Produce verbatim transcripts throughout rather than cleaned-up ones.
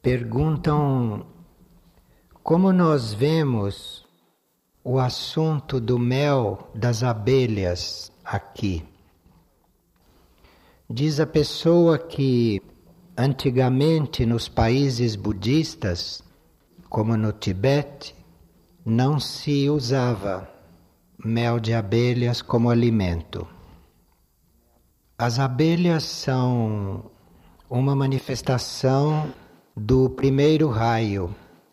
perguntam como nós vemos o assunto do mel das abelhas aqui. Diz a pessoa que antigamente nos países budistas, como no Tibete, não se usava mel de abelhas como alimento. As abelhas são uma manifestação do primeiro raio,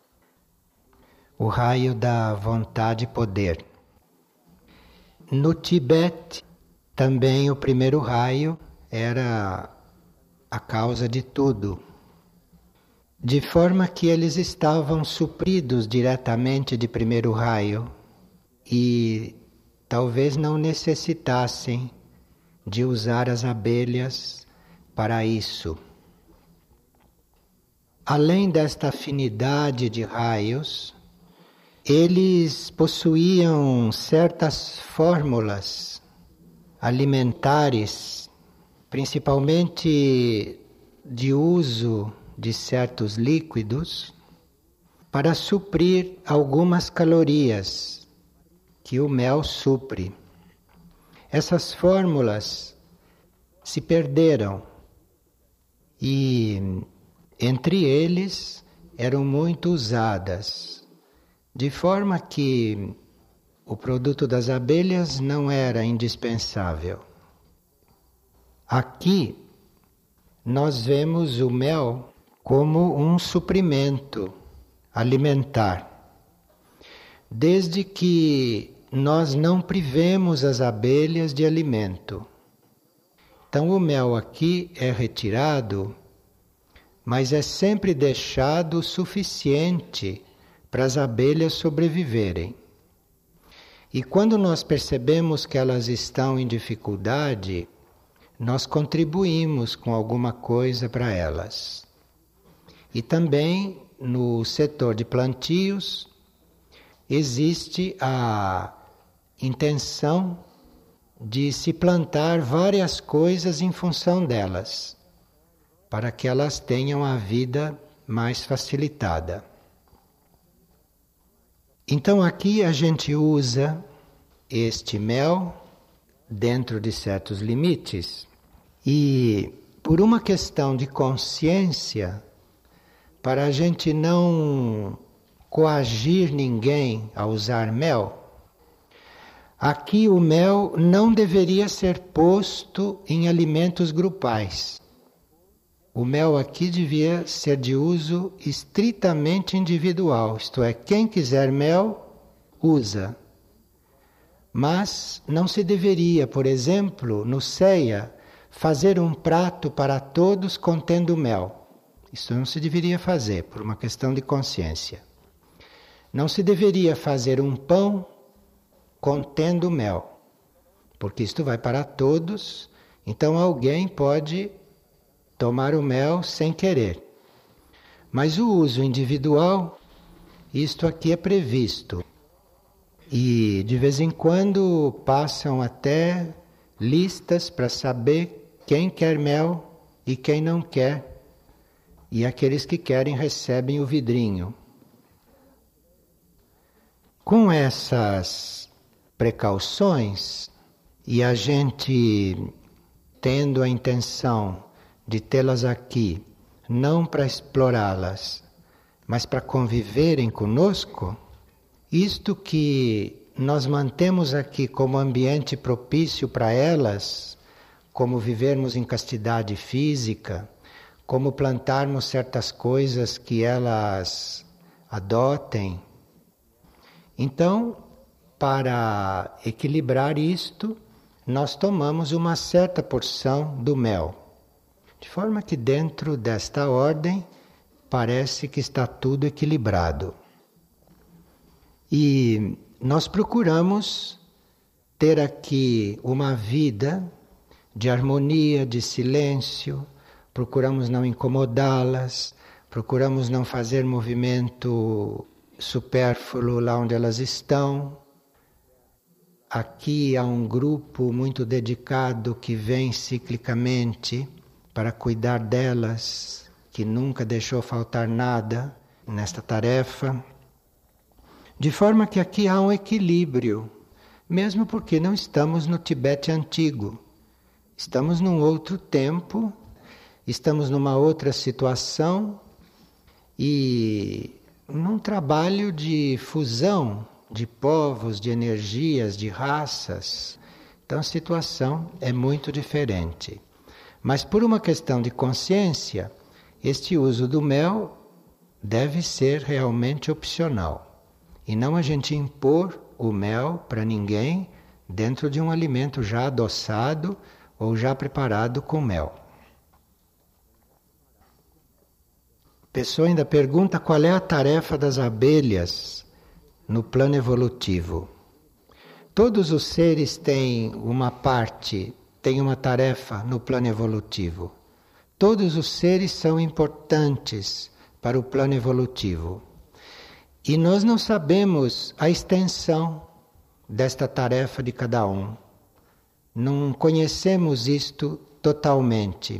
o raio da vontade e poder. No Tibete, também o primeiro raio era a causa de tudo, de forma que eles estavam supridos diretamente de primeiro raio e talvez não necessitassem de usar as abelhas para isso. Além desta afinidade de raios, eles possuíam certas fórmulas alimentares, principalmente de uso de certos líquidos, para suprir algumas calorias que o mel supre. Essas fórmulas se perderam e entre eles eram muito usadas, de forma que o produto das abelhas não era indispensável. Aqui nós vemos o mel como um suprimento alimentar, desde que nós não privemos as abelhas de alimento. Então o mel aqui é retirado, mas é sempre deixado o suficiente para as abelhas sobreviverem. E quando nós percebemos que elas estão em dificuldade, nós contribuímos com alguma coisa para elas. E também no setor de plantios existe a intenção de se plantar várias coisas em função delas, para que elas tenham a vida mais facilitada. Então aqui a gente usa este mel dentro de certos limites e por uma questão de consciência, para a gente não coagir ninguém a usar mel, aqui o mel não deveria ser posto em alimentos grupais. O mel aqui devia ser de uso estritamente individual, isto é, quem quiser mel, usa. Mas não se deveria, por exemplo, no ceia, fazer um prato para todos contendo mel. Isso não se deveria fazer, por uma questão de consciência. Não se deveria fazer um pão contendo mel, porque isto vai para todos, então alguém pode tomar o mel sem querer. Mas o uso individual, isto aqui é previsto. E de vez em quando passam até listas para saber quem quer mel e quem não quer. E aqueles que querem recebem o vidrinho. Com essas precauções, e a gente tendo a intenção de tê-las aqui, não para explorá-las, mas para conviverem conosco, isto que nós mantemos aqui como ambiente propício para elas, como vivermos em castidade física, como plantarmos certas coisas que elas adotem. Então, para equilibrar isto, nós tomamos uma certa porção do mel. De forma que dentro desta ordem parece que está tudo equilibrado. E nós procuramos ter aqui uma vida de harmonia, de silêncio, procuramos não incomodá-las, procuramos não fazer movimento supérfluo lá onde elas estão. Aqui há um grupo muito dedicado que vem ciclicamente para cuidar delas, que nunca deixou faltar nada nesta tarefa. De forma que aqui há um equilíbrio, mesmo porque não estamos no Tibete antigo. Estamos num outro tempo, estamos numa outra situação e num trabalho de fusão de povos, de energias, de raças. Então a situação é muito diferente. Mas por uma questão de consciência, este uso do mel deve ser realmente opcional. E não a gente impor o mel para ninguém dentro de um alimento já adoçado ou já preparado com mel. A pessoa ainda pergunta qual é a tarefa das abelhas no plano evolutivo. Todos os seres têm uma parte, têm uma tarefa no plano evolutivo. Todos os seres são importantes para o plano evolutivo. E nós não sabemos a extensão desta tarefa de cada um. Não conhecemos isto totalmente.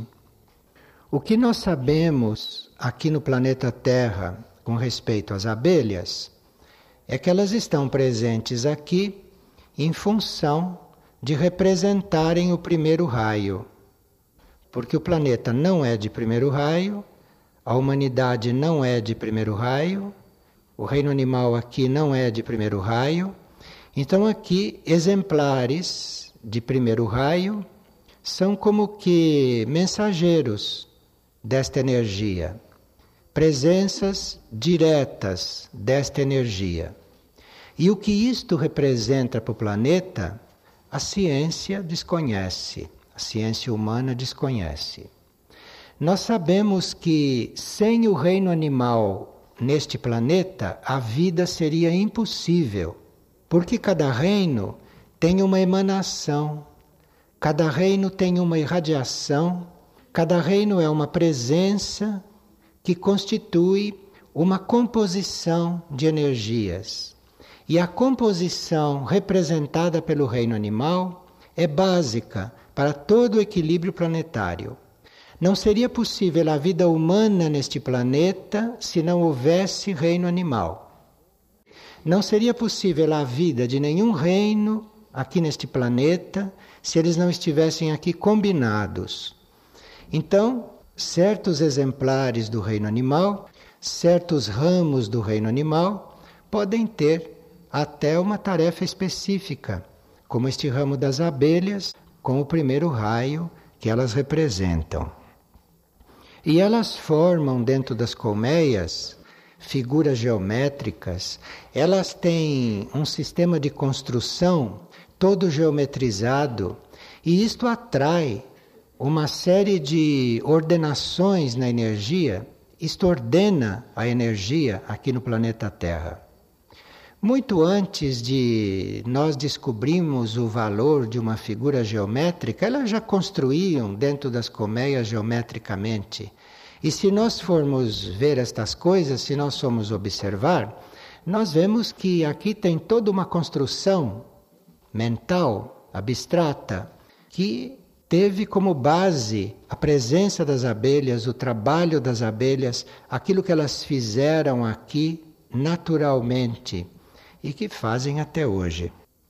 O que nós sabemos aqui no planeta Terra com respeito às abelhas é que elas estão presentes aqui em função de representarem o primeiro raio. Porque o planeta não é de primeiro raio, a humanidade não é de primeiro raio, o reino animal aqui não é de primeiro raio. Então aqui exemplares de primeiro raio são como que mensageiros desta energia, presenças diretas desta energia. E o que isto representa para o planeta, a ciência desconhece, a ciência humana desconhece. Nós sabemos que sem o reino animal neste planeta, a vida seria impossível, porque cada reino tem uma emanação, cada reino tem uma irradiação, cada reino é uma presença que constitui uma composição de energias. E a composição representada pelo reino animal é básica para todo o equilíbrio planetário. Não seria possível a vida humana neste planeta se não houvesse reino animal. Não seria possível a vida de nenhum reino aqui neste planeta se eles não estivessem aqui combinados. Então, certos exemplares do reino animal, certos ramos do reino animal, podem ter até uma tarefa específica, como este ramo das abelhas, com o primeiro raio que elas representam. E elas formam dentro das colmeias figuras geométricas, elas têm um sistema de construção todo geometrizado, e isto atrai uma série de ordenações na energia, isto ordena a energia aqui no planeta Terra. Muito antes de nós descobrirmos o valor de uma figura geométrica, elas já construíam dentro das colmeias geometricamente. E se nós formos ver estas coisas, se nós formos observar, nós vemos que aqui tem toda uma construção mental, abstrata, que teve como base a presença das abelhas, o trabalho das abelhas, aquilo que elas fizeram aqui naturalmente e que fazem até hoje.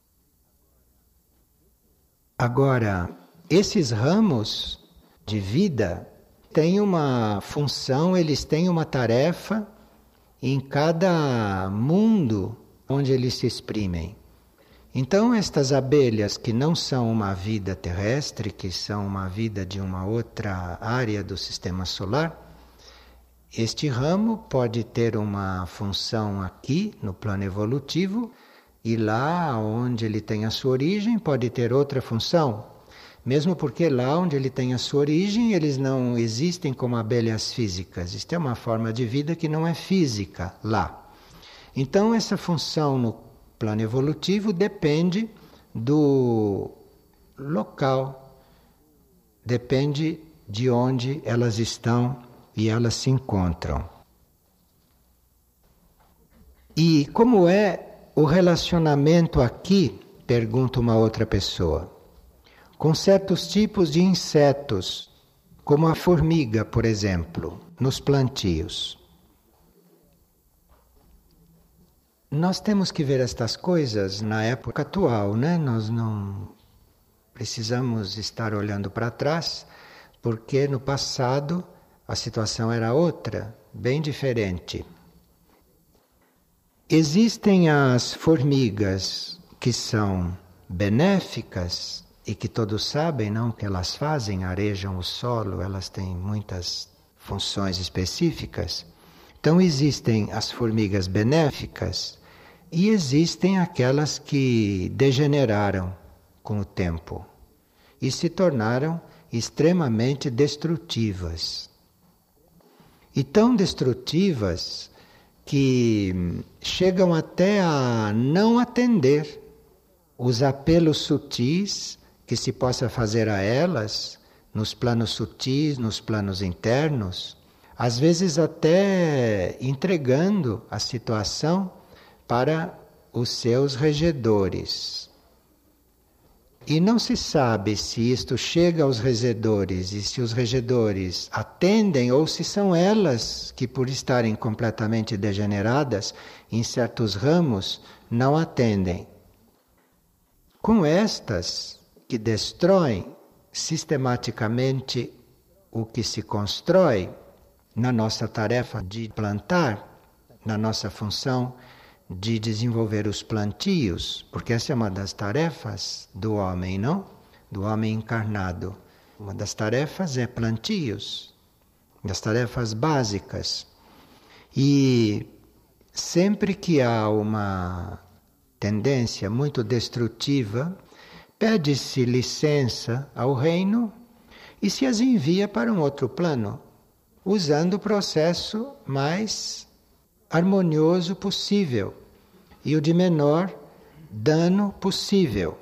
Agora, esses ramos de vida têm uma função, eles têm uma tarefa em cada mundo onde eles se exprimem. Então, estas abelhas que não são uma vida terrestre, que são uma vida de uma outra área do sistema solar, este ramo pode ter uma função aqui no plano evolutivo e lá onde ele tem a sua origem pode ter outra função. Mesmo porque lá onde ele tem a sua origem eles não existem como abelhas físicas. Isto é uma forma de vida que não é física lá. Então essa função no plano evolutivo depende do local, depende de onde elas estão e elas se encontram. E como é o relacionamento aqui, pergunta uma outra pessoa, com certos tipos de insetos como a formiga, por exemplo, nos plantios. Nós temos que ver estas coisas na época atual, né? Nós não precisamos estar olhando para trás, porque no passado a situação era outra, bem diferente. Existem as formigas que são benéficas e que todos sabem, não, que elas fazem, arejam o solo, elas têm muitas funções específicas. Então existem as formigas benéficas e existem aquelas que degeneraram com o tempo e se tornaram extremamente destrutivas. E tão destrutivas que chegam até a não atender os apelos sutis que se possa fazer a elas, nos planos sutis, nos planos internos, às vezes até entregando a situação para os seus regedores. E não se sabe se isto chega aos regedores e se os regedores atendem ou se são elas que, por estarem completamente degeneradas em certos ramos, não atendem. Com estas que destroem sistematicamente o que se constrói na nossa tarefa de plantar, na nossa função de desenvolver os plantios, porque essa é uma das tarefas do homem, não? Do homem encarnado. Uma das tarefas é plantios, das tarefas básicas. E sempre que há uma tendência muito destrutiva, pede-se licença ao reino e se as envia para um outro plano, usando o processo mais harmonioso possível e o de menor dano possível.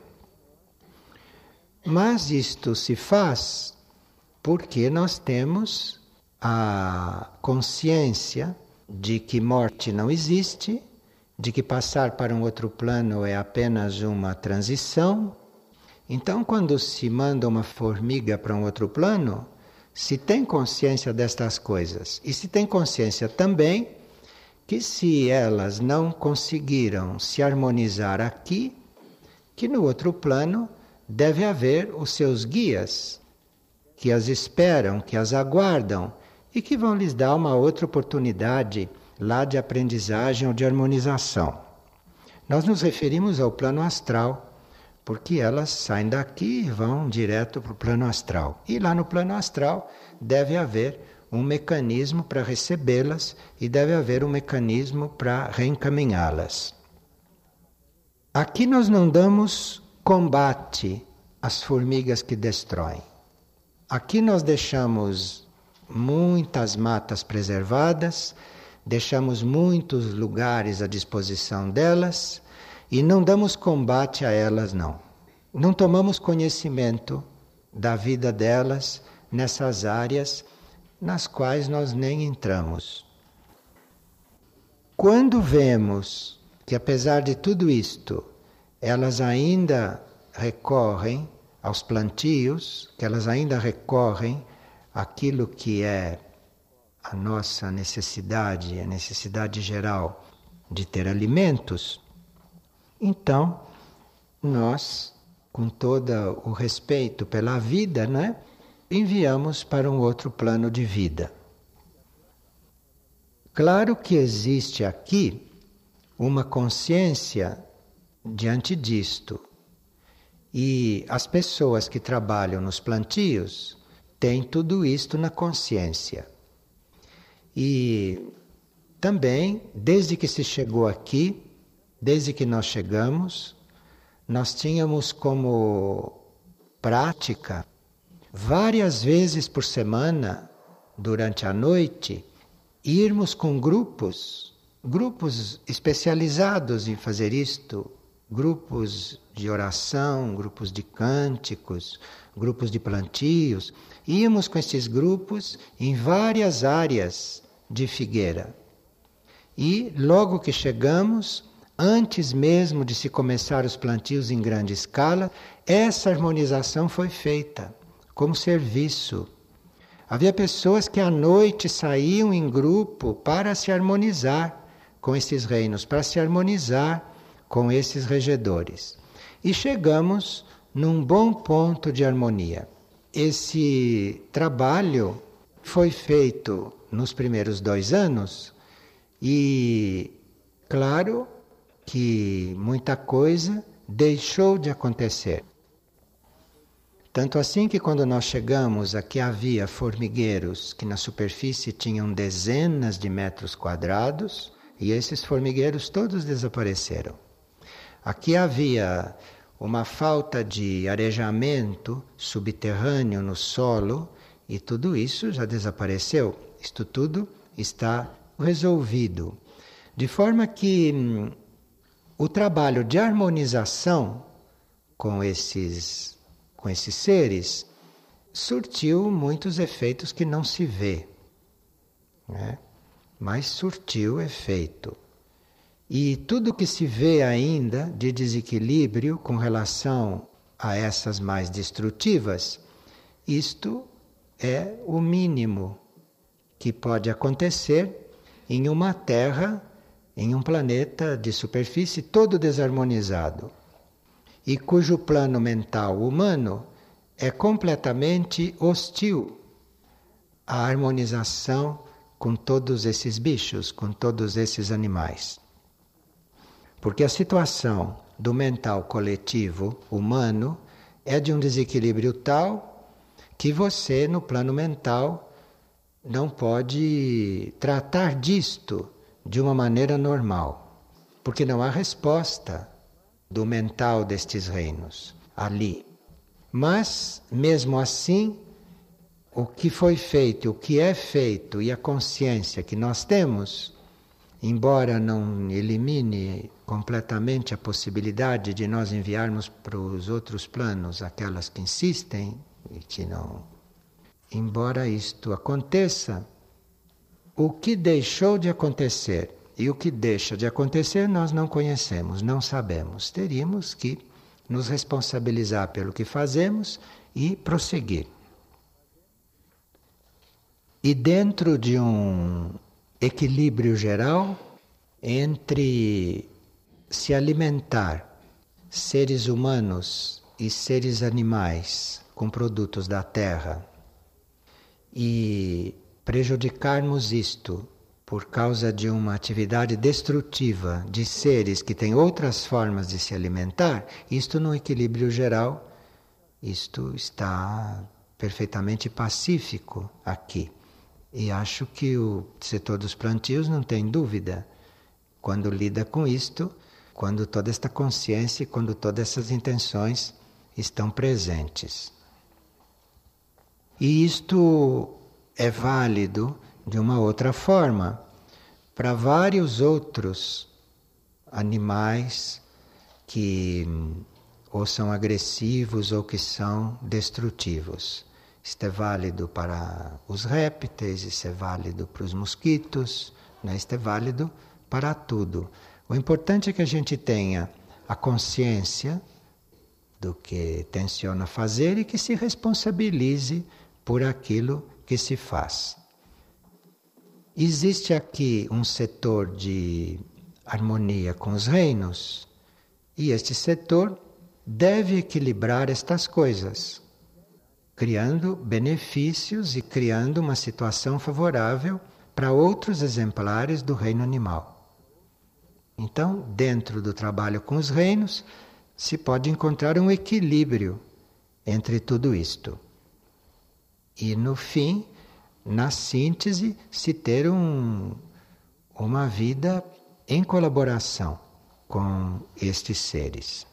Mas isto se faz porque nós temos a consciência de que morte não existe, de que passar para um outro plano é apenas uma transição. Então, quando se manda uma formiga para um outro plano, se tem consciência destas coisas e se tem consciência também que se elas não conseguiram se harmonizar aqui, que no outro plano deve haver os seus guias, que as esperam, que as aguardam e que vão lhes dar uma outra oportunidade lá de aprendizagem ou de harmonização. Nós nos referimos ao plano astral, porque elas saem daqui e vão direto para o plano astral. E lá no plano astral deve haver um mecanismo para recebê-las e deve haver um mecanismo para reencaminhá-las. Aqui nós não damos combate às formigas que destroem. Aqui nós deixamos muitas matas preservadas, deixamos muitos lugares à disposição delas e não damos combate a elas, não. Não tomamos conhecimento da vida delas nessas áreas nas quais nós nem entramos. Quando vemos que, apesar de tudo isto, elas ainda recorrem aos plantios, que elas ainda recorrem àquilo que é a nossa necessidade, a necessidade geral de ter alimentos, então nós, com todo o respeito pela vida, né, enviamos para um outro plano de vida. Claro que existe aqui uma consciência diante disto. E as pessoas que trabalham nos plantios têm tudo isto na consciência. E também, desde que se chegou aqui, desde que nós chegamos, nós tínhamos como prática, várias vezes por semana, durante a noite, irmos com grupos, grupos especializados em fazer isto, grupos de oração, grupos de cânticos, grupos de plantios. Íamos com esses grupos em várias áreas de Figueira. E logo que chegamos, antes mesmo de se começar os plantios em grande escala, essa harmonização foi feita como serviço. Havia pessoas que à noite saíam em grupo para se harmonizar com esses reinos, para se harmonizar com esses regedores. E chegamos num bom ponto de harmonia. Esse trabalho foi feito nos primeiros dois anos e, claro, que muita coisa deixou de acontecer. Tanto assim que quando nós chegamos aqui havia formigueiros que na superfície tinham dezenas de metros quadrados e esses formigueiros todos desapareceram. Aqui havia uma falta de arejamento subterrâneo no solo e tudo isso já desapareceu. Isto tudo está resolvido. De forma que hum, o trabalho de harmonização com esses, com esses seres surtiu muitos efeitos que não se vê, né? Mas surtiu efeito. E tudo que se vê ainda de desequilíbrio com relação a essas mais destrutivas, isto é o mínimo que pode acontecer em uma Terra, em um planeta de superfície todo desarmonizado e cujo plano mental humano é completamente hostil à harmonização com todos esses bichos, com todos esses animais. Porque a situação do mental coletivo humano é de um desequilíbrio tal que você, no plano mental, não pode tratar disto de uma maneira normal. Porque não há resposta do mental destes reinos ali. Mas, mesmo assim, o que foi feito, o que é feito e a consciência que nós temos, embora não elimine completamente a possibilidade de nós enviarmos para os outros planos aquelas que insistem e que não. Embora isto aconteça, o que deixou de acontecer e o que deixa de acontecer nós não conhecemos, não sabemos. Teríamos que nos responsabilizar pelo que fazemos e prosseguir. E dentro de um equilíbrio geral entre se alimentar seres humanos e seres animais com produtos da terra e prejudicarmos isto por causa de uma atividade destrutiva de seres que têm outras formas de se alimentar, isto no equilíbrio geral, isto está perfeitamente pacífico aqui. E acho que o setor dos plantios não tem dúvida quando lida com isto, quando toda esta consciência, quando todas essas intenções estão presentes. E isto é válido de uma outra forma para vários outros animais que ou são agressivos ou que são destrutivos. Isto é válido para os répteis, isso é válido para os mosquitos, né? Isto é válido para tudo. O importante é que a gente tenha a consciência do que tenciona fazer e que se responsabilize por aquilo que se faz. Existe aqui um setor de harmonia com os reinos e este setor deve equilibrar estas coisas, criando benefícios e criando uma situação favorável para outros exemplares do reino animal. Então, dentro do trabalho com os reinos, se pode encontrar um equilíbrio entre tudo isto. E, no fim, na síntese, se ter um, uma vida em colaboração com estes seres.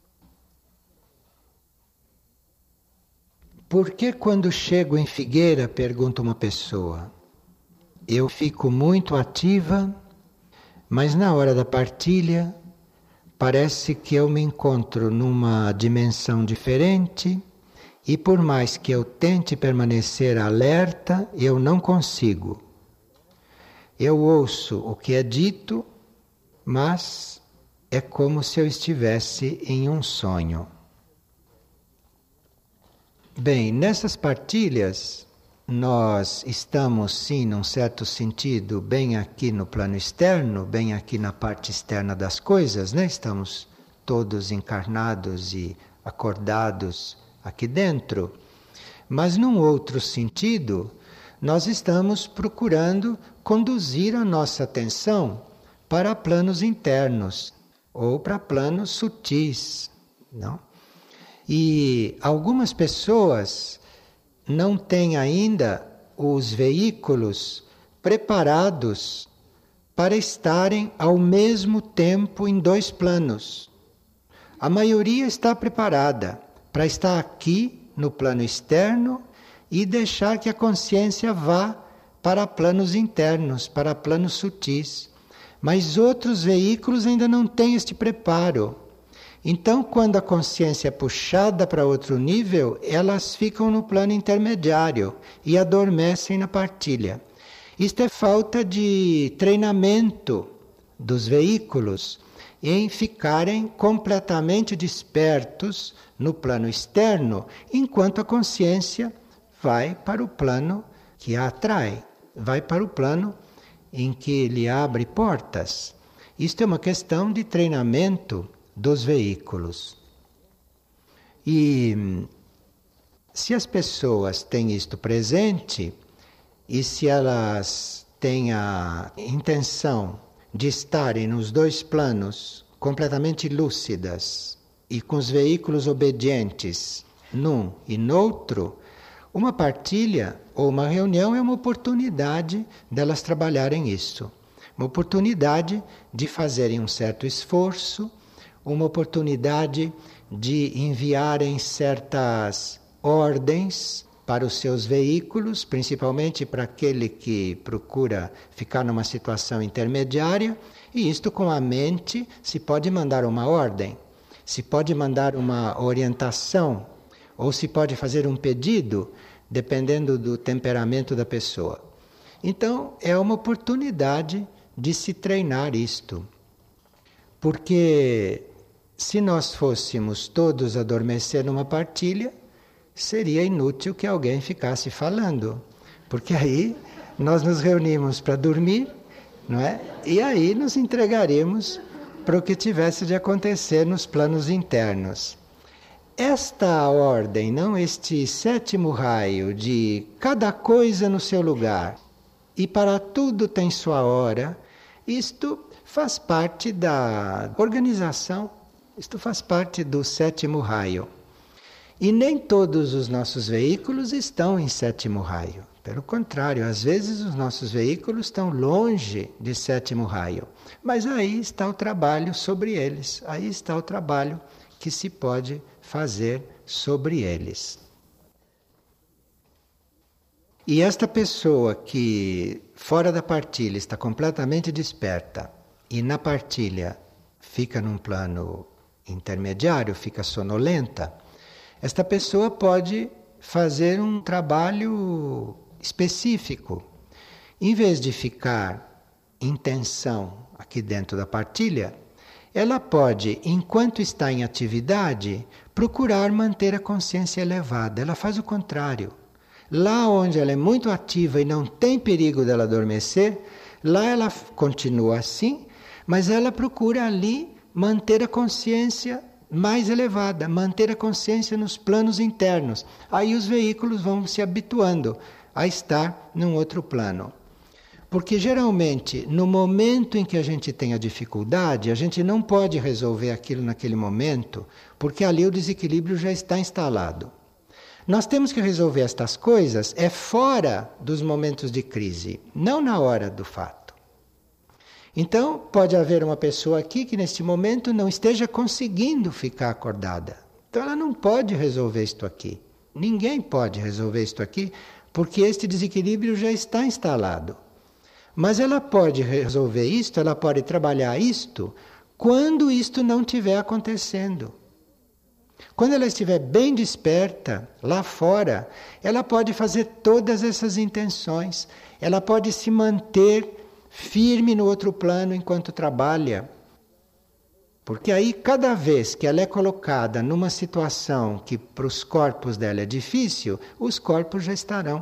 Por que quando chego em Figueira, pergunta uma pessoa, eu fico muito ativa, mas na hora da partilha parece que eu me encontro numa dimensão diferente e por mais que eu tente permanecer alerta, eu não consigo. Eu ouço o que é dito, mas é como se eu estivesse em um sonho. Bem, nessas partilhas nós estamos, sim, num certo sentido, bem aqui no plano externo, bem aqui na parte externa das coisas, né? Estamos todos encarnados e acordados aqui dentro. Mas num outro sentido, nós estamos procurando conduzir a nossa atenção para planos internos ou para planos sutis, não? E algumas pessoas não têm ainda os veículos preparados para estarem ao mesmo tempo em dois planos. A maioria está preparada para estar aqui no plano externo e deixar que a consciência vá para planos internos, para planos sutis. Mas outros veículos ainda não têm este preparo. Então, quando a consciência é puxada para outro nível, elas ficam no plano intermediário e adormecem na partilha. Isto é falta de treinamento dos veículos em ficarem completamente despertos no plano externo, enquanto a consciência vai para o plano que a atrai, vai para o plano em que lhe abre portas. Isto é uma questão de treinamento dos veículos. E se as pessoas têm isto presente, e se elas têm a intenção de estarem nos dois planos completamente lúcidas e com os veículos obedientes num e noutro, uma partilha ou uma reunião é uma oportunidade delas trabalharem isso. Uma oportunidade de fazerem um certo esforço, uma oportunidade de enviarem certas ordens para os seus veículos, principalmente para aquele que procura ficar numa situação intermediária, e isto com a mente se pode mandar uma ordem, se pode mandar uma orientação, ou se pode fazer um pedido, dependendo do temperamento da pessoa. Então, é uma oportunidade de se treinar isto. Porque se nós fôssemos todos adormecer numa partilha, seria inútil que alguém ficasse falando. Porque aí nós nos reunimos para dormir, não é? E aí nos entregaremos para o que tivesse de acontecer nos planos internos. Esta ordem, não, este sétimo raio de cada coisa no seu lugar e para tudo tem sua hora, isto faz parte da organização, isto faz parte do sétimo raio. E nem todos os nossos veículos estão em sétimo raio. Pelo contrário, às vezes os nossos veículos estão longe de sétimo raio. Mas aí está o trabalho sobre eles, aí está o trabalho que se pode fazer sobre eles. E esta pessoa que fora da partilha está completamente desperta e na partilha fica num plano intermediário, fica sonolenta, esta pessoa pode fazer um trabalho específico. Em vez de ficar em tensão aqui dentro da partilha, ela pode, enquanto está em atividade, procurar manter a consciência elevada. Ela faz o contrário. Lá onde ela é muito ativa e não tem perigo dela adormecer, lá ela continua assim, mas ela procura ali manter a consciência mais elevada, manter a consciência nos planos internos. Aí os veículos vão se habituando a estar num outro plano. Porque geralmente, no momento em que a gente tem a dificuldade, a gente não pode resolver aquilo naquele momento, porque ali o desequilíbrio já está instalado. Nós temos que resolver estas coisas é fora dos momentos de crise, não na hora do fato. Então, pode haver uma pessoa aqui que neste momento não esteja conseguindo ficar acordada. Então ela não pode resolver isto aqui. Ninguém pode resolver isto aqui, porque este desequilíbrio já está instalado. Mas ela pode resolver isto, ela pode trabalhar isto, quando isto não estiver acontecendo. Quando ela estiver bem desperta, lá fora, ela pode fazer todas essas intenções. Ela pode se manter firme no outro plano enquanto trabalha. Porque aí, cada vez que ela é colocada numa situação que para os corpos dela é difícil, os corpos já estarão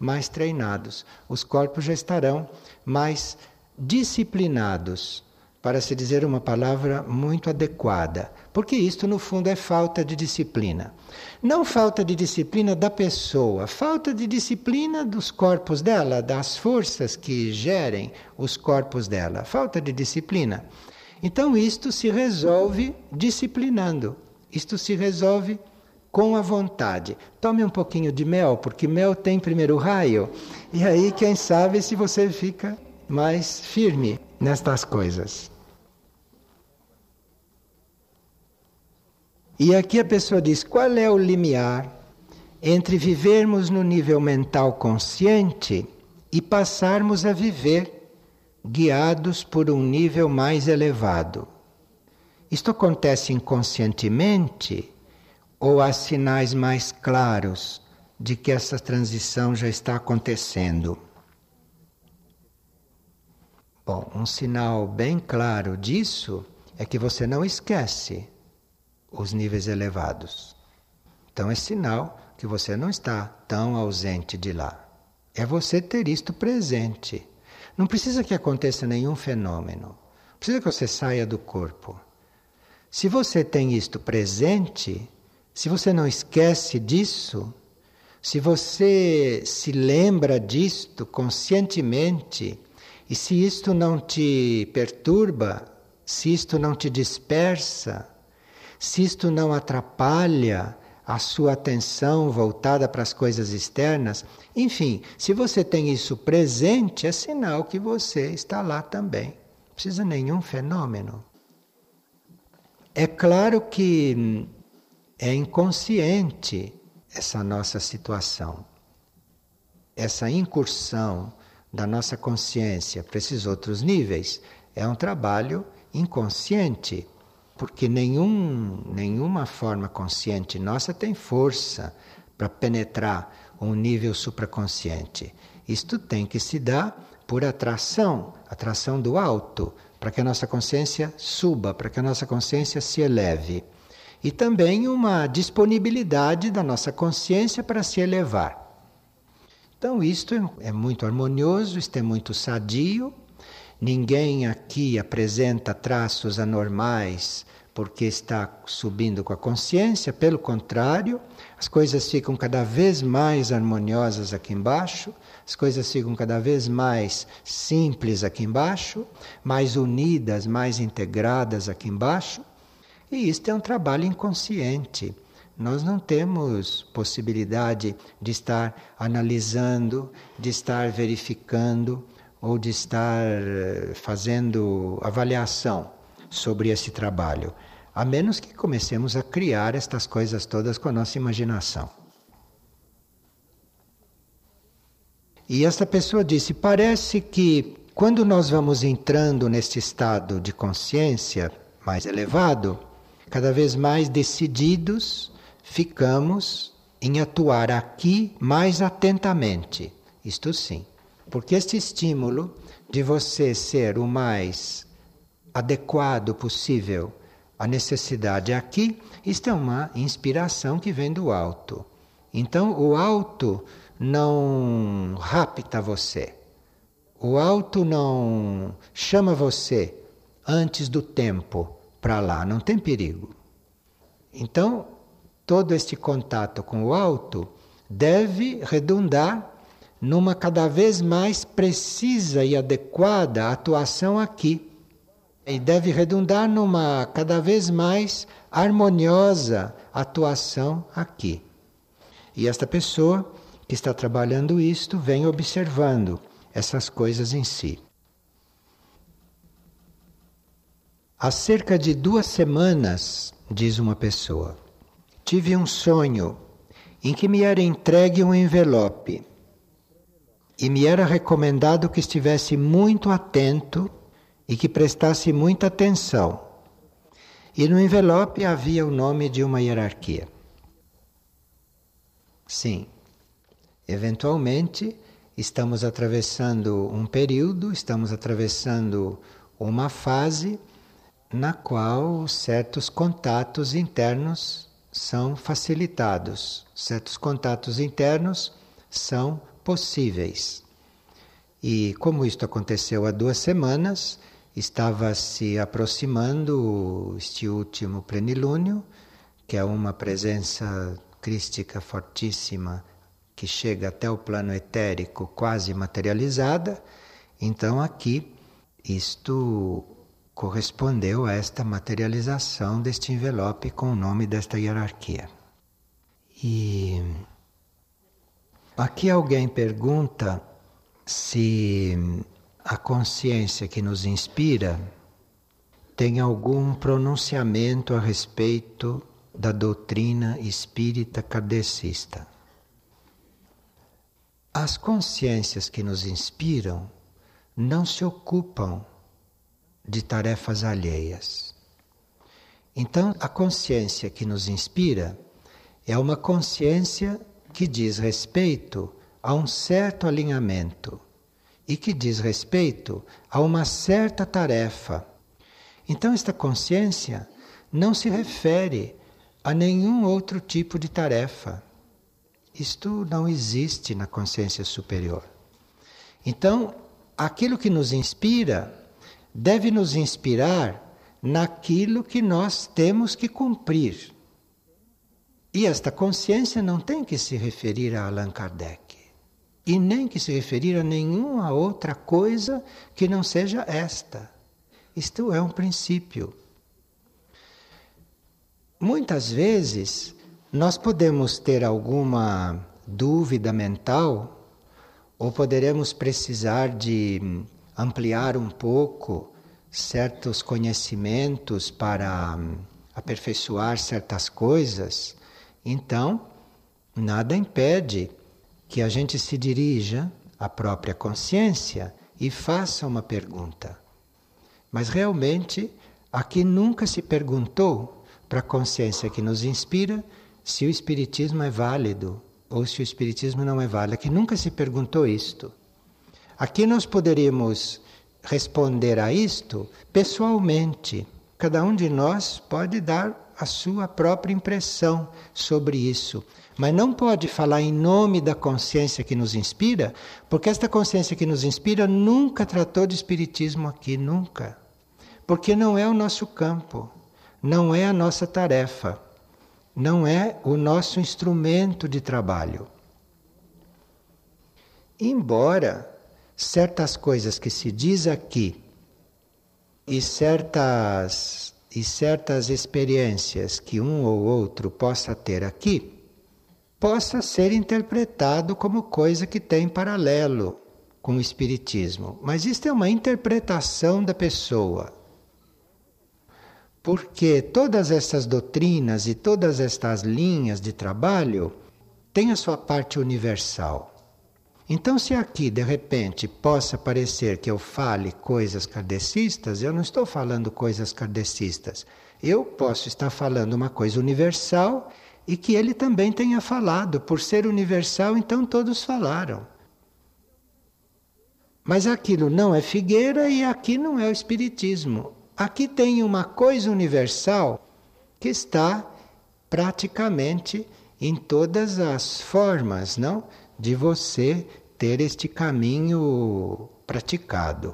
mais treinados. Os corpos já estarão mais disciplinados, para se dizer uma palavra muito adequada. Porque isto, no fundo, é falta de disciplina. Não falta de disciplina da pessoa, falta de disciplina dos corpos dela, das forças que gerem os corpos dela. Falta de disciplina. Então, isto se resolve disciplinando. Isto se resolve com a vontade. Tome um pouquinho de mel, porque mel tem primeiro raio. E aí, quem sabe, se você fica mais firme nestas coisas. E aqui a pessoa diz, qual é o limiar entre vivermos no nível mental consciente e passarmos a viver guiados por um nível mais elevado? Isto acontece inconscientemente ou há sinais mais claros de que essa transição já está acontecendo? Bom, um sinal bem claro disso é que você não esquece os níveis elevados. Então é sinal que você não está tão ausente de lá. É você ter isto presente. Não precisa que aconteça nenhum fenômeno. Não precisa que você saia do corpo. Se você tem isto presente, se você não esquece disso, se você se lembra disto conscientemente, e se isto não te perturba, se isto não te dispersa, se isto não atrapalha a sua atenção voltada para as coisas externas, enfim, se você tem isso presente, é sinal que você está lá também. Não precisa nenhum fenômeno. É claro que é inconsciente essa nossa situação, essa incursão da nossa consciência para esses outros níveis é um trabalho inconsciente, porque nenhum, nenhuma forma consciente nossa tem força para penetrar um nível supraconsciente. Isto tem que se dar por atração, atração do alto, para que a nossa consciência suba, para que a nossa consciência se eleve. E também uma disponibilidade da nossa consciência para se elevar. Então isto é muito harmonioso, isto é muito sadio. Ninguém aqui apresenta traços anormais porque está subindo com a consciência, pelo contrário, as coisas ficam cada vez mais harmoniosas aqui embaixo, as coisas ficam cada vez mais simples aqui embaixo, mais unidas, mais integradas aqui embaixo, e isto é um trabalho inconsciente. Nós não temos possibilidade de estar analisando, de estar verificando, ou de estar fazendo avaliação sobre esse trabalho, a menos que comecemos a criar estas coisas todas com a nossa imaginação. E esta pessoa disse, parece que quando nós vamos entrando neste estado de consciência mais elevado, cada vez mais decididos ficamos em atuar aqui mais atentamente. Isto sim. Porque este estímulo de você ser o mais adequado possível à necessidade aqui, isto é uma inspiração que vem do alto. Então o alto não rapta você. O alto não chama você antes do tempo para lá, não tem perigo. Então todo este contato com o alto deve redundar numa cada vez mais precisa e adequada atuação aqui. E deve redundar numa cada vez mais harmoniosa atuação aqui. E esta pessoa que está trabalhando isto vem observando essas coisas em si. Há cerca de duas semanas, diz uma pessoa, tive um sonho em que me era entregue um envelope. E me era recomendado que estivesse muito atento e que prestasse muita atenção. E no envelope havia o nome de uma hierarquia. Sim, eventualmente estamos atravessando um período, estamos atravessando uma fase na qual certos contatos internos são facilitados, certos contatos internos são possíveis. E como isto aconteceu há duas semanas, estava se aproximando este último plenilúnio, que é uma presença crística fortíssima, que chega até o plano etérico quase materializada. Então aqui, isto correspondeu a esta materialização deste envelope com o nome desta hierarquia. E aqui alguém pergunta se a consciência que nos inspira tem algum pronunciamento a respeito da doutrina espírita kardecista. As consciências que nos inspiram não se ocupam de tarefas alheias. Então, a consciência que nos inspira é uma consciência que diz respeito a um certo alinhamento e que diz respeito a uma certa tarefa. Então, esta consciência não se refere a nenhum outro tipo de tarefa. Isto não existe na consciência superior. Então, aquilo que nos inspira deve nos inspirar naquilo que nós temos que cumprir. E esta consciência não tem que se referir a Allan Kardec, e nem que se referir a nenhuma outra coisa que não seja esta. Isto é um princípio. Muitas vezes nós podemos ter alguma dúvida mental, ou poderemos precisar de ampliar um pouco certos conhecimentos para aperfeiçoar certas coisas. Então, nada impede que a gente se dirija à própria consciência e faça uma pergunta. Mas realmente, aqui nunca se perguntou para a consciência que nos inspira se o Espiritismo é válido ou se o Espiritismo não é válido. Aqui nunca se perguntou isto. Aqui nós poderíamos responder a isto pessoalmente. Cada um de nós pode dar a sua própria impressão sobre isso. Mas não pode falar em nome da consciência que nos inspira, porque esta consciência que nos inspira nunca tratou de Espiritismo aqui, nunca. Porque não é o nosso campo, não é a nossa tarefa, não é o nosso instrumento de trabalho. Embora certas coisas que se diz aqui e certas, e certas experiências que um ou outro possa ter aqui, possa ser interpretado como coisa que tem paralelo com o Espiritismo. Mas isto é uma interpretação da pessoa. Porque todas essas doutrinas e todas estas linhas de trabalho têm a sua parte universal. Então, se aqui, de repente, possa parecer que eu fale coisas kardecistas, eu não estou falando coisas kardecistas. Eu posso estar falando uma coisa universal e que ele também tenha falado. Por ser universal, então todos falaram. Mas aquilo não é figueira e aqui não é o Espiritismo. Aqui tem uma coisa universal que está praticamente em todas as formas, não? De você ter este caminho praticado.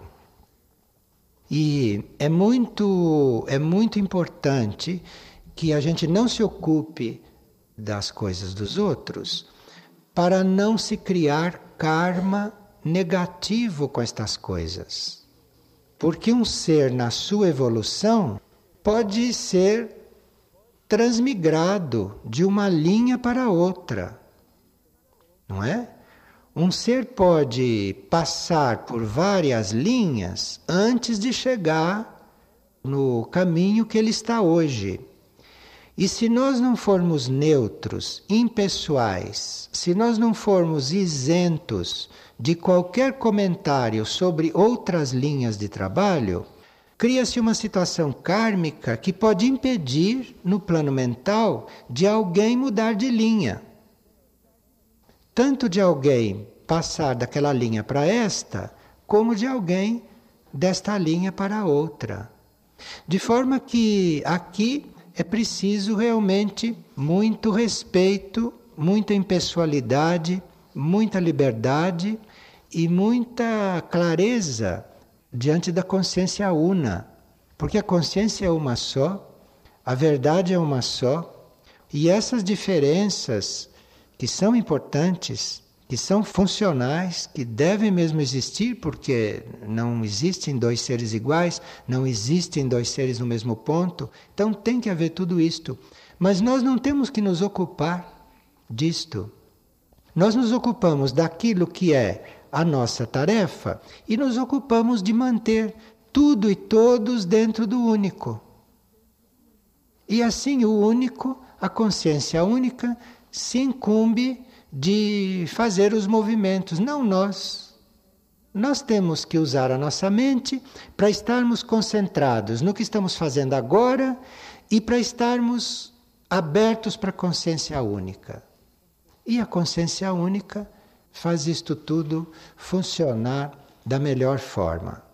E é muito, é muito importante que a gente não se ocupe das coisas dos outros para não se criar karma negativo com estas coisas. Porque um ser na sua evolução pode ser transmigrado de uma linha para outra, não é? Um ser pode passar por várias linhas antes de chegar no caminho que ele está hoje. E se nós não formos neutros, impessoais, se nós não formos isentos de qualquer comentário sobre outras linhas de trabalho, cria-se uma situação kármica que pode impedir, no plano mental, de alguém mudar de linha. Tanto de alguém passar daquela linha para esta, como de alguém desta linha para outra. De forma que aqui é preciso realmente muito respeito, muita impessoalidade, muita liberdade e muita clareza diante da consciência una. Porque a consciência é uma só, a verdade é uma só, e essas diferenças que são importantes, que são funcionais, que devem mesmo existir, porque não existem dois seres iguais, não existem dois seres no mesmo ponto, então tem que haver tudo isto. Mas nós não temos que nos ocupar disto. Nós nos ocupamos daquilo que é a nossa tarefa e nos ocupamos de manter tudo e todos dentro do único. E assim o único, a consciência única, se incumbe de fazer os movimentos, não nós. Nós temos que usar a nossa mente para estarmos concentrados no que estamos fazendo agora e para estarmos abertos para a consciência única. E a consciência única faz isto tudo funcionar da melhor forma.